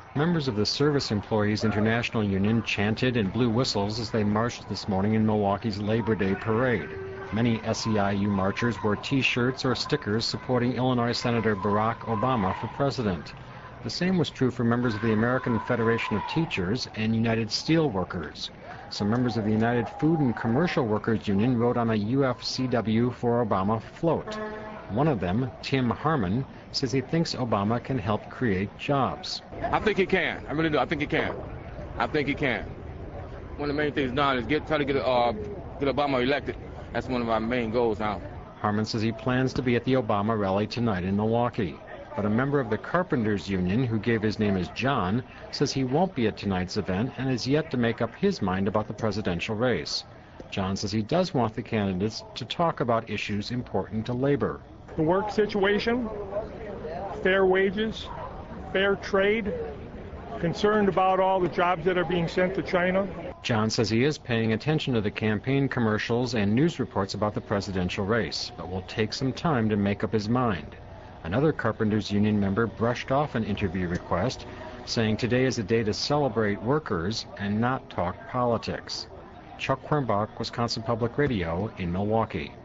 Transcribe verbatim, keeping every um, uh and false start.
Members of the Service Employees International Union chanted and blew whistles as they marched this morning in Milwaukee's Labor Day parade. Many S E I U marchers wore T-shirts or stickers supporting Illinois Senator Barack Obama for president. The same was true for members of the American Federation of Teachers and United Steelworkers. Some members of the United Food and Commercial Workers Union rode on a U F C W for Obama float. One of them, Tim Harmon, says he thinks Obama can help create jobs. I think he can. I really do. I think he can. I think he can. One of the main things now is get try to get uh, get Obama elected. That's one of our main goals now. Harmon says he plans to be at the Obama rally tonight in Milwaukee. But a member of the Carpenters Union, who gave his name as John, says he won't be at tonight's event and is yet to make up his mind about the presidential race. John says he does want the candidates to talk about issues important to labor. The work situation, fair wages, fair trade, concerned about all the jobs that are being sent to China. John says he is paying attention to the campaign commercials and news reports about the presidential race, but will take some time to make up his mind. Another Carpenters Union member brushed off an interview request, saying today is a day to celebrate workers and not talk politics. Chuck Quirmbach, Wisconsin Public Radio in Milwaukee.